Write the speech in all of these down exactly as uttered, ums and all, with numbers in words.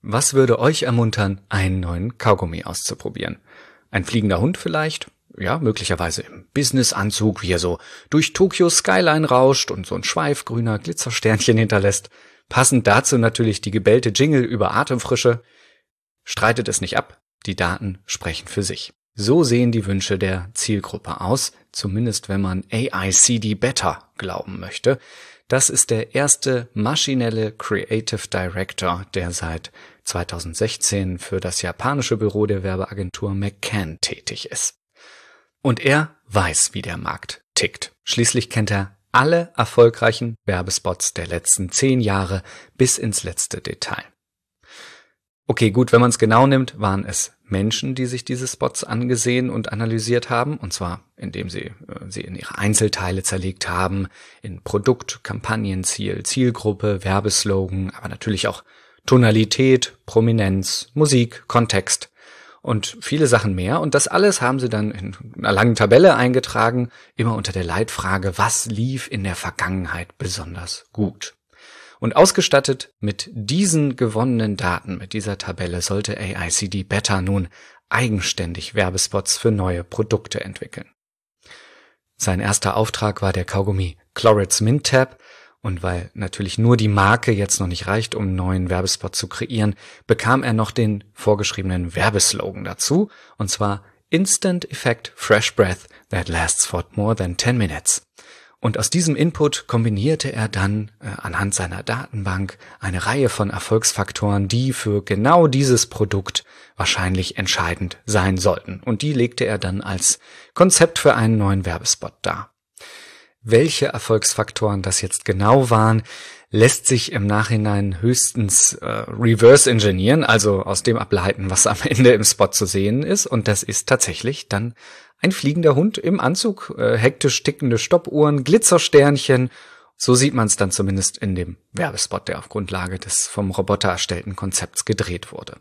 Was würde euch ermuntern, einen neuen Kaugummi auszuprobieren? Ein fliegender Hund vielleicht? Ja, möglicherweise im Businessanzug, wie er so durch Tokyo Skyline rauscht und so ein Schweif grüner Glitzersternchen hinterlässt. Passend dazu natürlich die gebellte Jingle über Atemfrische. Streitet es nicht ab, die Daten sprechen für sich. So sehen die Wünsche der Zielgruppe aus, zumindest wenn man A I C D Better glauben möchte. Das ist der erste maschinelle Creative Director, der seit zweitausendsechzehn für das japanische Büro der Werbeagentur McCann tätig ist. Und er weiß, wie der Markt tickt. Schließlich kennt er alle erfolgreichen Werbespots der letzten zehn Jahre bis ins letzte Detail. Okay, gut, wenn man es genau nimmt, waren es Menschen, die sich diese Spots angesehen und analysiert haben, und zwar indem sie äh, sie in ihre Einzelteile zerlegt haben, in Produkt, Kampagnenziel, Zielgruppe, Werbeslogan, aber natürlich auch Tonalität, Prominenz, Musik, Kontext und viele Sachen mehr. Und das alles haben sie dann in einer langen Tabelle eingetragen, immer unter der Leitfrage, was lief in der Vergangenheit besonders gut. Und ausgestattet mit diesen gewonnenen Daten, mit dieser Tabelle, sollte A I C D Better nun eigenständig Werbespots für neue Produkte entwickeln. Sein erster Auftrag war der Kaugummi Clorets Mint Tab, und weil natürlich nur die Marke jetzt noch nicht reicht, um einen neuen Werbespot zu kreieren, bekam er noch den vorgeschriebenen Werbeslogan dazu, und zwar Instant Effect Fresh Breath that lasts for more than ten minutes. Und aus diesem Input kombinierte er dann äh, anhand seiner Datenbank eine Reihe von Erfolgsfaktoren, die für genau dieses Produkt wahrscheinlich entscheidend sein sollten. Und die legte er dann als Konzept für einen neuen Werbespot dar. Welche Erfolgsfaktoren das jetzt genau waren, lässt sich im Nachhinein höchstens äh, reverse engineeren, also aus dem ableiten, was am Ende im Spot zu sehen ist. Und das ist tatsächlich dann ein fliegender Hund im Anzug, äh, hektisch tickende Stoppuhren, Glitzersternchen. So sieht man es dann zumindest in dem Werbespot, der auf Grundlage des vom Roboter erstellten Konzepts gedreht wurde.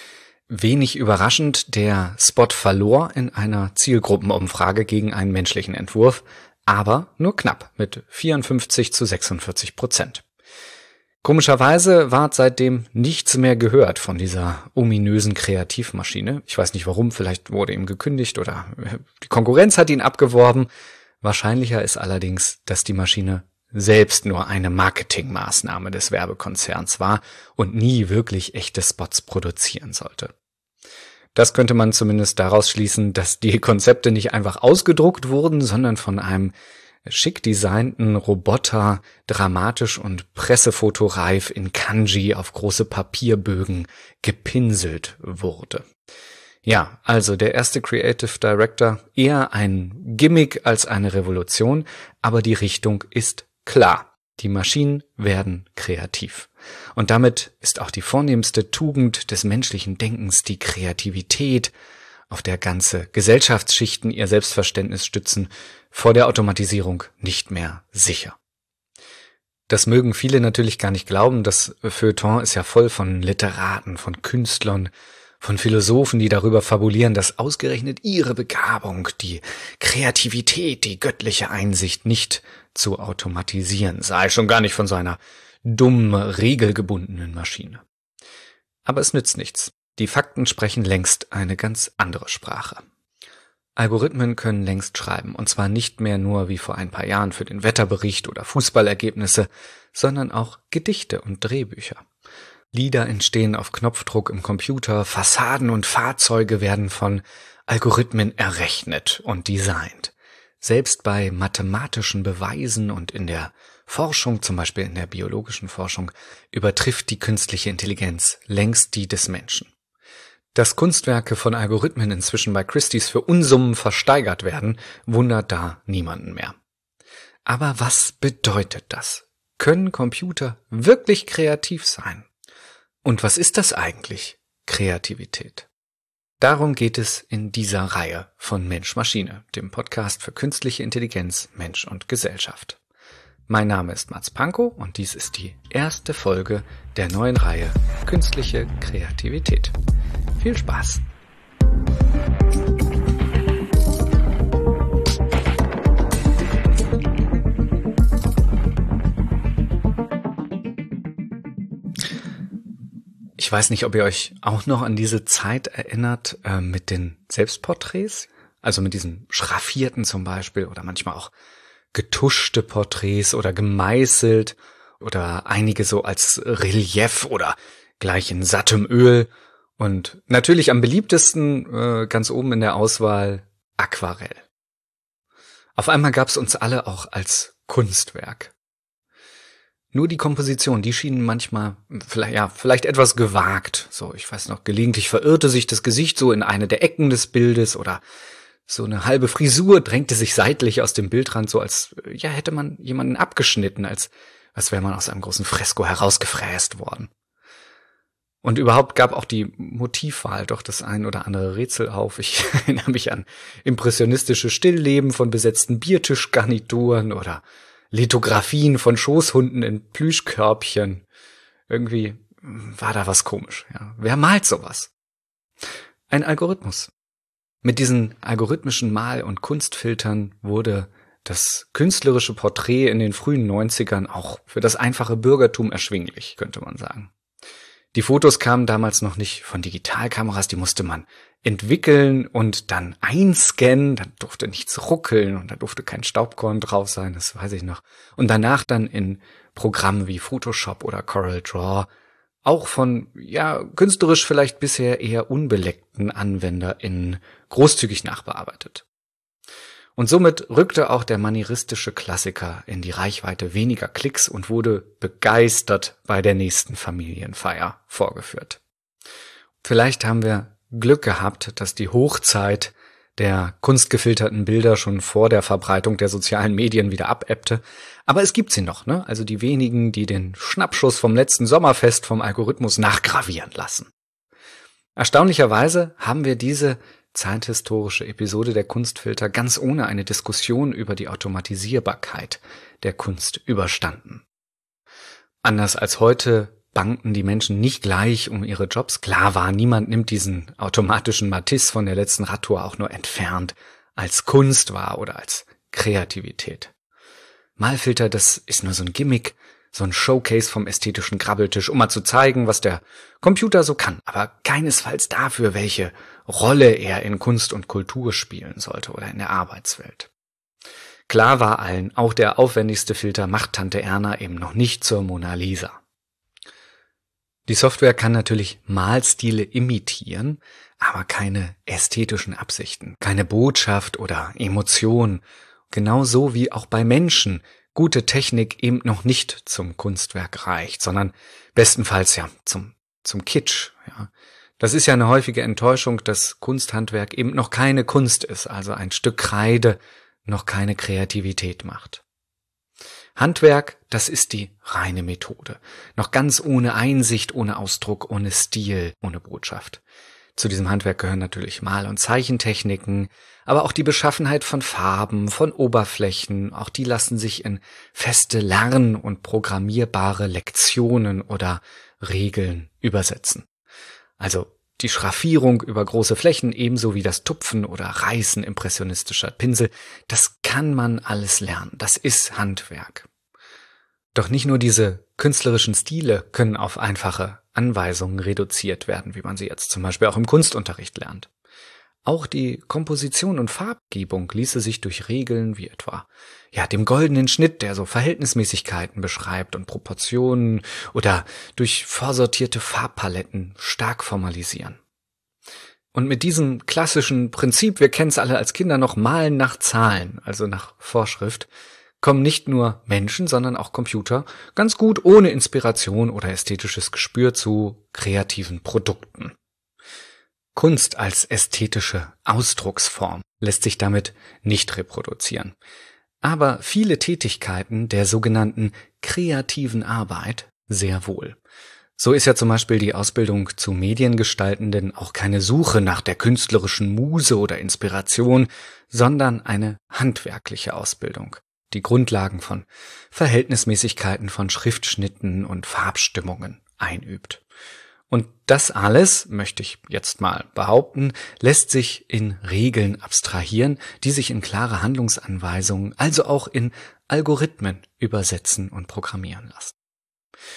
Wenig überraschend, der Spot verlor in einer Zielgruppenumfrage gegen einen menschlichen Entwurf, aber nur knapp mit vierundfünfzig zu sechsundvierzig Prozent. Komischerweise ward seitdem nichts mehr gehört von dieser ominösen Kreativmaschine. Ich weiß nicht warum, vielleicht wurde ihm gekündigt oder die Konkurrenz hat ihn abgeworben. Wahrscheinlicher ist allerdings, dass die Maschine selbst nur eine Marketingmaßnahme des Werbekonzerns war und nie wirklich echte Spots produzieren sollte. Das könnte man zumindest daraus schließen, dass die Konzepte nicht einfach ausgedruckt wurden, sondern von einem schick designten Roboter dramatisch und pressefotoreif in Kanji auf große Papierbögen gepinselt wurde. Ja, also der erste Creative Director, eher ein Gimmick als eine Revolution, aber die Richtung ist klar. Die Maschinen werden kreativ. Und damit ist auch die vornehmste Tugend des menschlichen Denkens, die Kreativität, auf der ganze Gesellschaftsschichten ihr Selbstverständnis stützen, vor der Automatisierung nicht mehr sicher. Das mögen viele natürlich gar nicht glauben, das Feuilleton ist ja voll von Literaten, von Künstlern, von Philosophen, die darüber fabulieren, dass ausgerechnet ihre Begabung, die Kreativität, die göttliche Einsicht nicht zu automatisieren sei, schon gar nicht von so einer dummen, regelgebundenen Maschine. Aber es nützt nichts. Die Fakten sprechen längst eine ganz andere Sprache. Algorithmen können längst schreiben, und zwar nicht mehr nur wie vor ein paar Jahren für den Wetterbericht oder Fußballergebnisse, sondern auch Gedichte und Drehbücher. Lieder entstehen auf Knopfdruck im Computer, Fassaden und Fahrzeuge werden von Algorithmen errechnet und designt. Selbst bei mathematischen Beweisen und in der Forschung, zum Beispiel in der biologischen Forschung, übertrifft die künstliche Intelligenz längst die des Menschen. Dass Kunstwerke von Algorithmen inzwischen bei Christie's für Unsummen versteigert werden, wundert da niemanden mehr. Aber was bedeutet das? Können Computer wirklich kreativ sein? Und was ist das eigentlich, Kreativität? Darum geht es in dieser Reihe von Mensch-Maschine, dem Podcast für künstliche Intelligenz, Mensch und Gesellschaft. Mein Name ist Mats Pankow und dies ist die erste Folge der neuen Reihe Künstliche Kreativität. Viel Spaß! Ich weiß nicht, ob ihr euch auch noch an diese Zeit erinnert äh, mit den Selbstporträts, also mit diesen schraffierten zum Beispiel oder manchmal auch getuschte Porträts oder gemeißelt oder einige so als Relief oder gleich in sattem Öl und natürlich am beliebtesten äh, ganz oben in der Auswahl Aquarell. Auf einmal gab's uns alle auch als Kunstwerk. Nur die Komposition, die schienen manchmal vielleicht, ja, vielleicht etwas gewagt. So, ich weiß noch, gelegentlich verirrte sich das Gesicht so in eine der Ecken des Bildes oder so eine halbe Frisur drängte sich seitlich aus dem Bildrand, so als, ja, hätte man jemanden abgeschnitten, als, als wäre man aus einem großen Fresko herausgefräst worden. Und überhaupt gab auch die Motivwahl doch das ein oder andere Rätsel auf. Ich erinnere mich an impressionistische Stillleben von besetzten Biertischgarnituren oder Lithografien von Schoßhunden in Plüschkörbchen. Irgendwie war da was komisch. Ja. Wer malt sowas? Ein Algorithmus. Mit diesen algorithmischen Mal- und Kunstfiltern wurde das künstlerische Porträt in den frühen neunzigern auch für das einfache Bürgertum erschwinglich, könnte man sagen. Die Fotos kamen damals noch nicht von Digitalkameras, die musste man entwickeln und dann einscannen, dann durfte nichts ruckeln und da durfte kein Staubkorn drauf sein, das weiß ich noch. Und danach dann in Programmen wie Photoshop oder Corel Draw auch von, ja, künstlerisch vielleicht bisher eher unbeleckten AnwenderInnen großzügig nachbearbeitet. Und somit rückte auch der manieristische Klassiker in die Reichweite weniger Klicks und wurde begeistert bei der nächsten Familienfeier vorgeführt. Vielleicht haben wir Glück gehabt, dass die Hochzeit der kunstgefilterten Bilder schon vor der Verbreitung der sozialen Medien wieder abebbte. Aber es gibt sie noch, ne? Also die wenigen, die den Schnappschuss vom letzten Sommerfest vom Algorithmus nachgravieren lassen. Erstaunlicherweise haben wir diese zeithistorische Episode der Kunstfilter ganz ohne eine Diskussion über die Automatisierbarkeit der Kunst überstanden. Anders als heute bangten die Menschen nicht gleich um ihre Jobs. Klar war, niemand nimmt diesen automatischen Matisse von der letzten Radtour auch nur entfernt als Kunst wahr oder als Kreativität. Malfilter, das ist nur so ein Gimmick, so ein Showcase vom ästhetischen Grabbeltisch, um mal zu zeigen, was der Computer so kann, aber keinesfalls dafür, welche Rolle er in Kunst und Kultur spielen sollte oder in der Arbeitswelt. Klar war allen, auch der aufwendigste Filter macht Tante Erna eben noch nicht zur Mona Lisa. Die Software kann natürlich Malstile imitieren, aber keine ästhetischen Absichten, keine Botschaft oder Emotion, genauso wie auch bei Menschen gute Technik eben noch nicht zum Kunstwerk reicht, sondern bestenfalls ja zum zum Kitsch. Ja. Das ist ja eine häufige Enttäuschung, dass Kunsthandwerk eben noch keine Kunst ist, also ein Stück Kreide noch keine Kreativität macht. Handwerk, das ist die reine Methode, noch ganz ohne Einsicht, ohne Ausdruck, ohne Stil, ohne Botschaft. Zu diesem Handwerk gehören natürlich Mal- und Zeichentechniken, aber auch die Beschaffenheit von Farben, von Oberflächen, auch die lassen sich in feste Lern- und programmierbare Lektionen oder Regeln übersetzen. Also die Schraffierung über große Flächen ebenso wie das Tupfen oder Reißen impressionistischer Pinsel, das kann man alles lernen, das ist Handwerk. Doch nicht nur diese künstlerischen Stile können auf einfache Anweisungen reduziert werden, wie man sie jetzt zum Beispiel auch im Kunstunterricht lernt. Auch die Komposition und Farbgebung ließe sich durch Regeln wie etwa ja dem goldenen Schnitt, der so Verhältnismäßigkeiten beschreibt und Proportionen, oder durch vorsortierte Farbpaletten stark formalisieren. Und mit diesem klassischen Prinzip, wir kennen es alle als Kinder noch, Malen nach Zahlen, also nach Vorschrift, kommen nicht nur Menschen, sondern auch Computer ganz gut ohne Inspiration oder ästhetisches Gespür zu kreativen Produkten. Kunst als ästhetische Ausdrucksform lässt sich damit nicht reproduzieren. Aber viele Tätigkeiten der sogenannten kreativen Arbeit sehr wohl. So ist ja zum Beispiel die Ausbildung zu Mediengestaltenden auch keine Suche nach der künstlerischen Muse oder Inspiration, sondern eine handwerkliche Ausbildung, die Grundlagen von Verhältnismäßigkeiten von Schriftschnitten und Farbstimmungen einübt. Und das alles, möchte ich jetzt mal behaupten, lässt sich in Regeln abstrahieren, die sich in klare Handlungsanweisungen, also auch in Algorithmen übersetzen und programmieren lassen.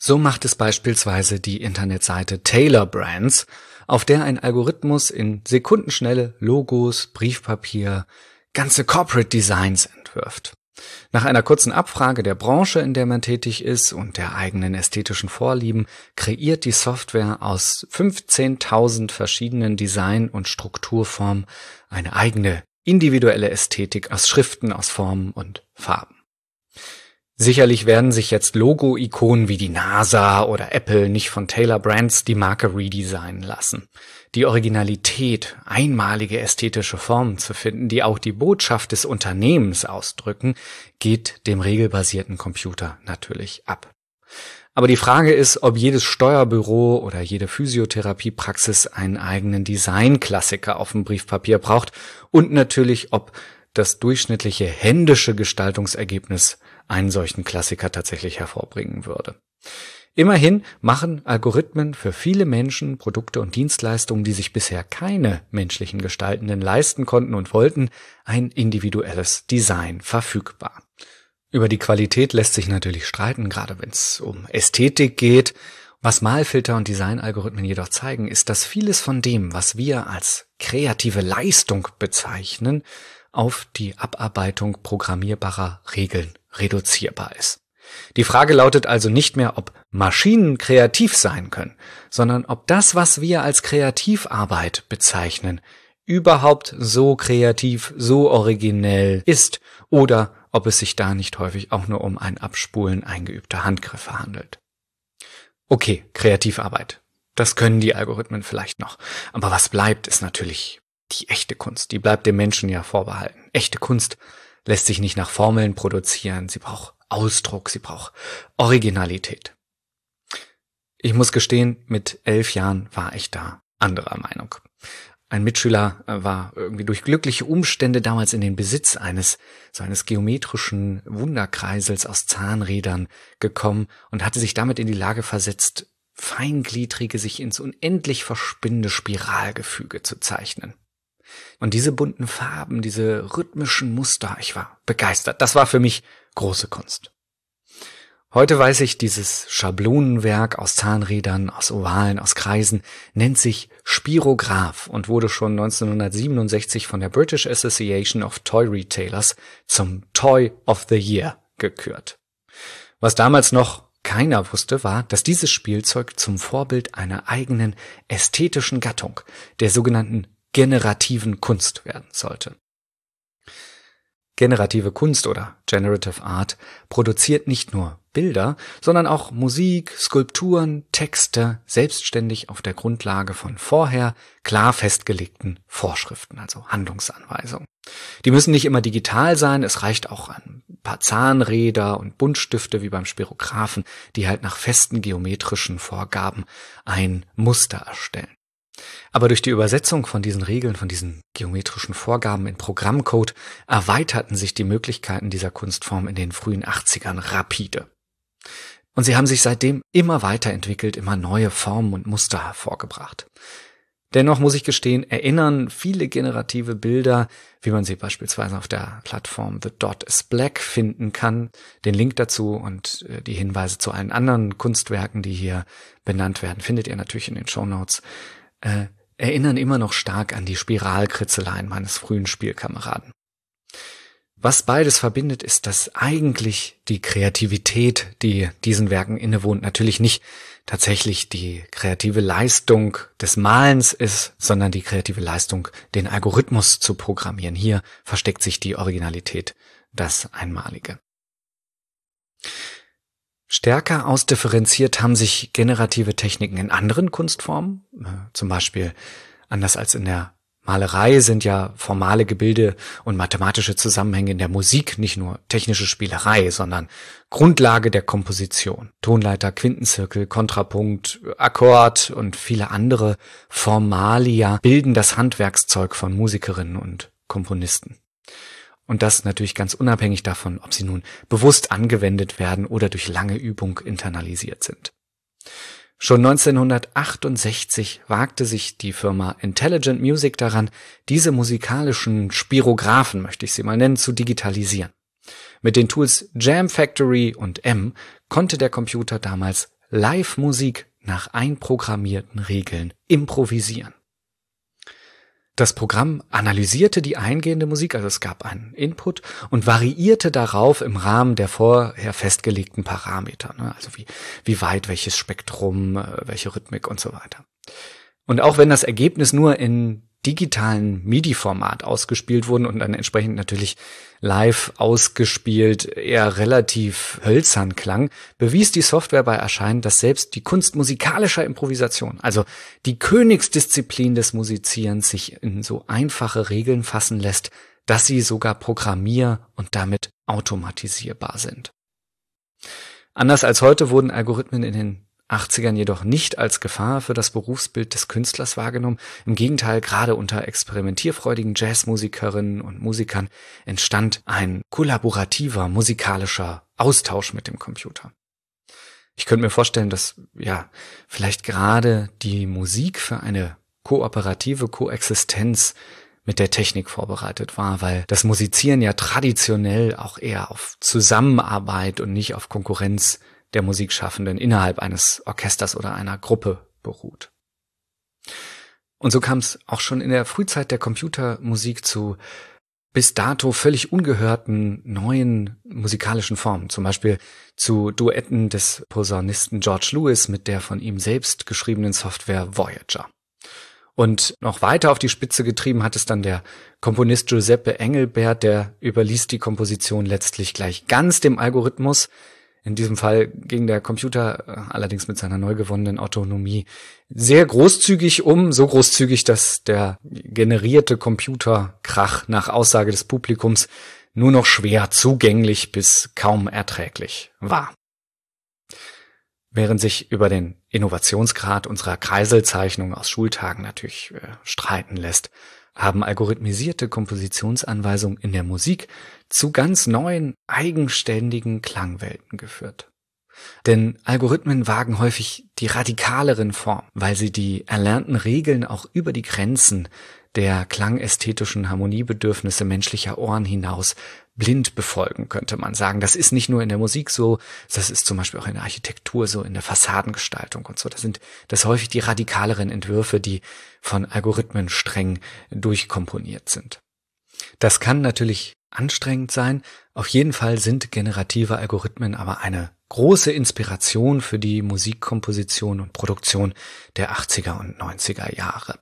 So macht es beispielsweise die Internetseite Taylor Brands, auf der ein Algorithmus in Sekundenschnelle Logos, Briefpapier, ganze Corporate Designs entwirft. Nach einer kurzen Abfrage der Branche, in der man tätig ist und der eigenen ästhetischen Vorlieben, kreiert die Software aus fünfzehntausend verschiedenen Design- und Strukturformen eine eigene individuelle Ästhetik aus Schriften, aus Formen und Farben. Sicherlich werden sich jetzt Logo-Ikonen wie die NASA oder Apple nicht von Taylor Brands die Marke redesignen lassen. Die Originalität, einmalige ästhetische Formen zu finden, die auch die Botschaft des Unternehmens ausdrücken, geht dem regelbasierten Computer natürlich ab. Aber die Frage ist, ob jedes Steuerbüro oder jede Physiotherapiepraxis einen eigenen Designklassiker auf dem Briefpapier braucht und natürlich, ob das durchschnittliche händische Gestaltungsergebnis einen solchen Klassiker tatsächlich hervorbringen würde. Immerhin machen Algorithmen für viele Menschen Produkte und Dienstleistungen, die sich bisher keine menschlichen Gestaltenden leisten konnten und wollten, ein individuelles Design verfügbar. Über die Qualität lässt sich natürlich streiten, gerade wenn es um Ästhetik geht. Was Malfilter und Designalgorithmen jedoch zeigen, ist, dass vieles von dem, was wir als kreative Leistung bezeichnen, auf die Abarbeitung programmierbarer Regeln reduzierbar ist. Die Frage lautet also nicht mehr, ob Maschinen kreativ sein können, sondern ob das, was wir als Kreativarbeit bezeichnen, überhaupt so kreativ, so originell ist oder ob es sich da nicht häufig auch nur um ein Abspulen eingeübter Handgriffe handelt. Okay, Kreativarbeit. Das können die Algorithmen vielleicht noch. Aber was bleibt, ist natürlich die echte Kunst. Die bleibt dem Menschen ja vorbehalten. Echte Kunst lässt sich nicht nach Formeln produzieren. Sie braucht Ausdruck, sie braucht Originalität. Ich muss gestehen, mit elf Jahren war ich da anderer Meinung. Ein Mitschüler war irgendwie durch glückliche Umstände damals in den Besitz eines so eines geometrischen Wunderkreisels aus Zahnrädern gekommen und hatte sich damit in die Lage versetzt, feingliedrige, sich ins unendlich verspinnende Spiralgefüge zu zeichnen. Und diese bunten Farben, diese rhythmischen Muster, ich war begeistert. Das war für mich große Kunst. Heute weiß ich, dieses Schablonenwerk aus Zahnrädern, aus Ovalen, aus Kreisen nennt sich Spirograph und wurde schon neunzehnhundertsiebenundsechzig von der British Association of Toy Retailers zum Toy of the Year gekürt. Was damals noch keiner wusste, war, dass dieses Spielzeug zum Vorbild einer eigenen ästhetischen Gattung, der sogenannten generativen Kunst werden sollte. Generative Kunst oder Generative Art produziert nicht nur Bilder, sondern auch Musik, Skulpturen, Texte, selbstständig auf der Grundlage von vorher klar festgelegten Vorschriften, also Handlungsanweisungen. Die müssen nicht immer digital sein, es reicht auch ein paar Zahnräder und Buntstifte wie beim Spirographen, die halt nach festen geometrischen Vorgaben ein Muster erstellen. Aber durch die Übersetzung von diesen Regeln, von diesen geometrischen Vorgaben in Programmcode erweiterten sich die Möglichkeiten dieser Kunstform in den frühen achtzigern rapide. Und sie haben sich seitdem immer weiterentwickelt, immer neue Formen und Muster hervorgebracht. Dennoch muss ich gestehen, erinnern viele generative Bilder, wie man sie beispielsweise auf der Plattform The Dot is Black finden kann. Den Link dazu und die Hinweise zu allen anderen Kunstwerken, die hier benannt werden, findet ihr natürlich in den Shownotes. Äh, erinnern immer noch stark an die Spiralkritzeleien meines frühen Spielkameraden. Was beides verbindet, ist, dass eigentlich die Kreativität, die diesen Werken innewohnt, natürlich nicht tatsächlich die kreative Leistung des Malens ist, sondern die kreative Leistung, den Algorithmus zu programmieren. Hier versteckt sich die Originalität, das Einmalige. Stärker ausdifferenziert haben sich generative Techniken in anderen Kunstformen, zum Beispiel anders als in der Malerei sind ja formale Gebilde und mathematische Zusammenhänge in der Musik nicht nur technische Spielerei, sondern Grundlage der Komposition. Tonleiter, Quintenzirkel, Kontrapunkt, Akkord und viele andere Formalia bilden das Handwerkszeug von Musikerinnen und Komponisten. Und das natürlich ganz unabhängig davon, ob sie nun bewusst angewendet werden oder durch lange Übung internalisiert sind. Schon neunzehnhundertachtundsechzig wagte sich die Firma Intelligent Music daran, diese musikalischen Spirographen, möchte ich sie mal nennen, zu digitalisieren. Mit den Tools Jam Factory und M konnte der Computer damals Live-Musik nach einprogrammierten Regeln improvisieren. Das Programm analysierte die eingehende Musik, also es gab einen Input und variierte darauf im Rahmen der vorher festgelegten Parameter, ne? Also wie, wie weit, welches Spektrum, welche Rhythmik und so weiter. Und auch wenn das Ergebnis nur in digitalen MIDI-Format ausgespielt wurden und dann entsprechend natürlich live ausgespielt eher relativ hölzern klang, bewies die Software bei Erscheinen, dass selbst die Kunst musikalischer Improvisation, also die Königsdisziplin des Musizierens, sich in so einfache Regeln fassen lässt, dass sie sogar programmier- und damit automatisierbar sind. Anders als heute wurden Algorithmen in den achtzigern jedoch nicht als Gefahr für das Berufsbild des Künstlers wahrgenommen. Im Gegenteil, gerade unter experimentierfreudigen Jazzmusikerinnen und Musikern entstand ein kollaborativer musikalischer Austausch mit dem Computer. Ich könnte mir vorstellen, dass ja vielleicht gerade die Musik für eine kooperative Koexistenz mit der Technik vorbereitet war, weil das Musizieren ja traditionell auch eher auf Zusammenarbeit und nicht auf Konkurrenz der Musikschaffenden innerhalb eines Orchesters oder einer Gruppe beruht. Und so kam es auch schon in der Frühzeit der Computermusik zu bis dato völlig ungehörten neuen musikalischen Formen, zum Beispiel zu Duetten des Posaunisten George Lewis mit der von ihm selbst geschriebenen Software Voyager. Und noch weiter auf die Spitze getrieben hat es dann der Komponist Giuseppe Engelbert, der überließ die Komposition letztlich gleich ganz dem Algorithmus. In diesem Fall ging der Computer allerdings mit seiner neu gewonnenen Autonomie sehr großzügig um, so großzügig, dass der generierte Computerkrach nach Aussage des Publikums nur noch schwer zugänglich bis kaum erträglich war. Während sich über den Innovationsgrad unserer Kreiselzeichnung aus Schultagen natürlich äh, streiten lässt, haben algorithmisierte Kompositionsanweisungen in der Musik zu ganz neuen, eigenständigen Klangwelten geführt. Denn Algorithmen wagen häufig die radikaleren Formen, weil sie die erlernten Regeln auch über die Grenzen der klangästhetischen Harmoniebedürfnisse menschlicher Ohren hinaus blind befolgen, könnte man sagen. Das ist nicht nur in der Musik so, das ist zum Beispiel auch in der Architektur so, in der Fassadengestaltung und so. Das sind das häufig die radikaleren Entwürfe, die von Algorithmen streng durchkomponiert sind. Das kann natürlich anstrengend sein. Auf jeden Fall sind generative Algorithmen aber eine große Inspiration für die Musikkomposition und Produktion der achtziger und neunziger Jahre.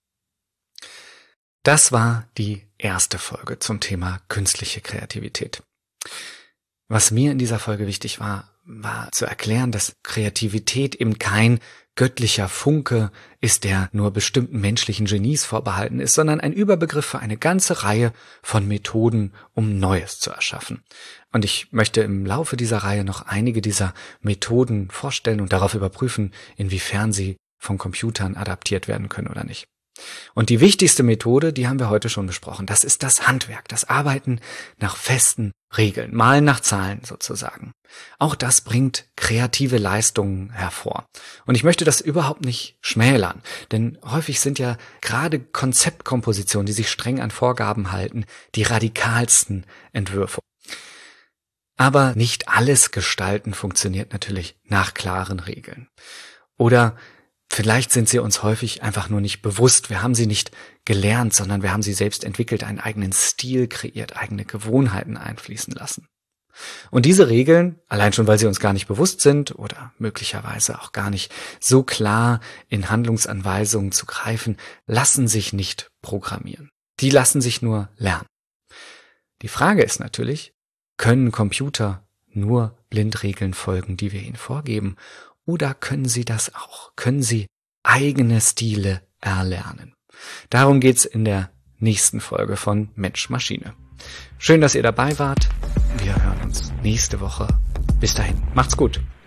Das war die erste Folge zum Thema künstliche Kreativität. Was mir in dieser Folge wichtig war, war zu erklären, dass Kreativität eben kein göttlicher Funke ist, der nur bestimmten menschlichen Genies vorbehalten ist, sondern ein Überbegriff für eine ganze Reihe von Methoden, um Neues zu erschaffen. Und ich möchte im Laufe dieser Reihe noch einige dieser Methoden vorstellen und darauf überprüfen, inwiefern sie von Computern adaptiert werden können oder nicht. Und die wichtigste Methode, die haben wir heute schon besprochen, das ist das Handwerk, das Arbeiten nach festen Regeln, Malen nach Zahlen sozusagen. Auch das bringt kreative Leistungen hervor. Und ich möchte das überhaupt nicht schmälern, denn häufig sind ja gerade Konzeptkompositionen, die sich streng an Vorgaben halten, die radikalsten Entwürfe. Aber nicht alles Gestalten funktioniert natürlich nach klaren Regeln. Oder vielleicht sind sie uns häufig einfach nur nicht bewusst. Wir haben sie nicht gelernt, sondern wir haben sie selbst entwickelt, einen eigenen Stil kreiert, eigene Gewohnheiten einfließen lassen. Und diese Regeln, allein schon weil sie uns gar nicht bewusst sind oder möglicherweise auch gar nicht so klar in Handlungsanweisungen zu greifen, lassen sich nicht programmieren. Die lassen sich nur lernen. Die Frage ist natürlich, können Computer nur Blindregeln folgen, die wir ihnen vorgeben? Oder können sie das auch? Können sie eigene Stile erlernen? Darum geht's in der nächsten Folge von Mensch Maschine. Schön, dass ihr dabei wart. Wir hören uns nächste Woche. Bis dahin, macht's gut.